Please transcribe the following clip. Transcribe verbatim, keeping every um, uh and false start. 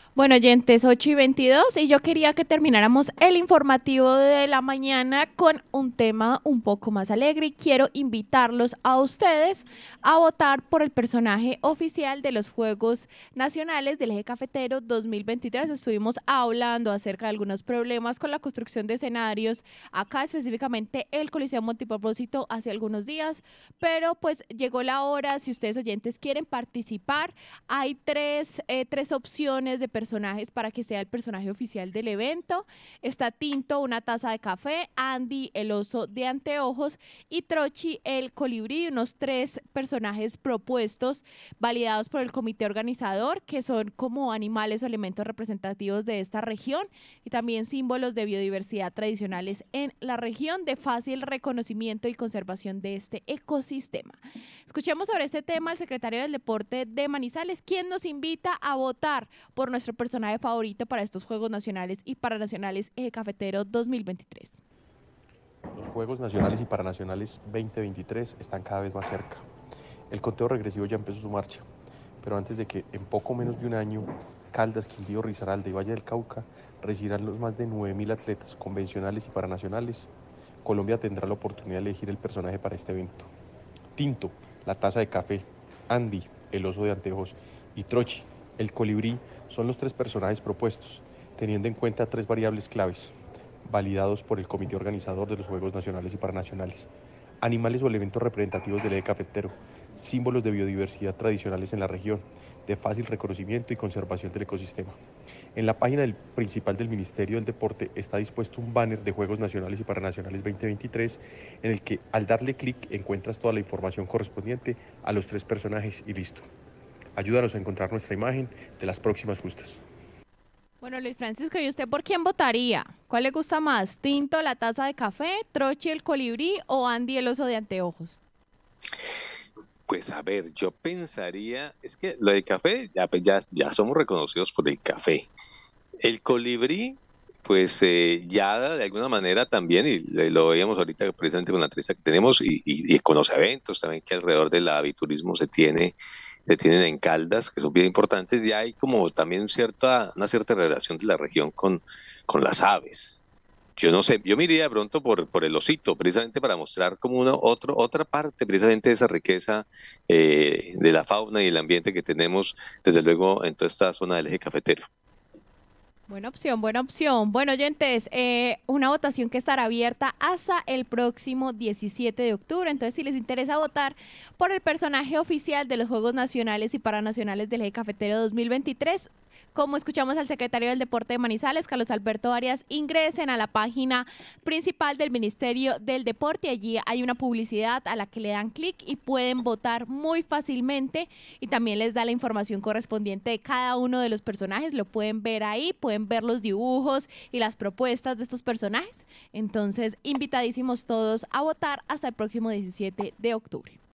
Bueno, oyentes, ocho y veintidós, y yo quería que termináramos el informativo de la mañana con un tema un poco más alegre y quiero invitarlos a ustedes a votar por el personaje oficial de los Juegos Nacionales del Eje Cafetero dos mil veintitrés. Estuvimos hablando acerca de algunos problemas con la construcción de escenarios, acá específicamente el Coliseo Multipropósito hace algunos días, pero pues llegó la hora, si ustedes oyentes quieren participar, hay tres, eh, tres opciones de personajes para que sea el personaje oficial del evento. Está Tinto, una taza de café, Andy, el oso de anteojos, y Trochi, el colibrí, unos tres personajes propuestos, validados por el comité organizador, que son como animales o elementos representativos de esta región y también símbolos de biodiversidad tradicionales en la región, de fácil reconocimiento y conservación de este ecosistema. Escuchemos sobre este tema al secretario del Deporte de Manizales, quien nos invita a votar por nuestro personaje favorito para estos Juegos Nacionales y Paranacionales Eje Cafetero dos mil veintitrés. Los Juegos Nacionales y Paranacionales veinte veintitrés están cada vez más cerca. El conteo regresivo ya empezó su marcha, pero antes de que en poco menos de un año Caldas, Quindío, Risaralda y Valle del Cauca recibirán los más de nueve mil atletas convencionales y paranacionales, Colombia tendrá la oportunidad de elegir el personaje para este evento. Tinto, la taza de café, Andy, el oso de anteojos, y Trochi, el colibrí, son los tres personajes propuestos, teniendo en cuenta tres variables claves, validados por el comité organizador de los Juegos Nacionales y Paranacionales. Animales o elementos representativos del eje cafetero, símbolos de biodiversidad tradicionales en la región, de fácil reconocimiento y conservación del ecosistema. En la página del, principal del Ministerio del Deporte está dispuesto un banner de Juegos Nacionales y Paranacionales veinte veintitrés en el que al darle clic encuentras toda la información correspondiente a los tres personajes y listo. Ayúdanos a encontrar nuestra imagen de las próximas justas. Bueno, Luis Francisco, ¿y usted por quién votaría? ¿Cuál le gusta más? ¿Tinto, la taza de café, Trochi, el colibrí o Andy, el oso de anteojos? Pues a ver, yo pensaría, es que lo del café, ya, pues, ya, ya somos reconocidos por el café. El colibrí, pues eh, ya de alguna manera también, y le- lo veíamos ahorita precisamente con la entrevista que tenemos, y, y- y con los eventos también que alrededor del aviturismo se tiene, se tienen en Caldas, que son bien importantes, ya hay como también cierta, una cierta relación de la región con, con las aves. Yo no sé, yo me iría de pronto por, por el osito, precisamente para mostrar como una otro, otra parte precisamente de esa riqueza eh, de la fauna y el ambiente que tenemos, desde luego, en toda esta zona del eje cafetero. Buena opción, buena opción. Bueno, oyentes, eh, una votación que estará abierta hasta el próximo diecisiete de octubre. Entonces, si les interesa votar por el personaje oficial de los Juegos Nacionales y Paranacionales del Eje Cafetero dos mil veintitrés, como escuchamos al secretario del Deporte de Manizales, Carlos Alberto Arias, ingresen a la página principal del Ministerio del Deporte. Allí hay una publicidad a la que le dan clic y pueden votar muy fácilmente, y también les da la información correspondiente de cada uno de los personajes. Lo pueden ver ahí, pueden ver los dibujos y las propuestas de estos personajes. Entonces, invitadísimos todos a votar hasta el próximo diecisiete de octubre.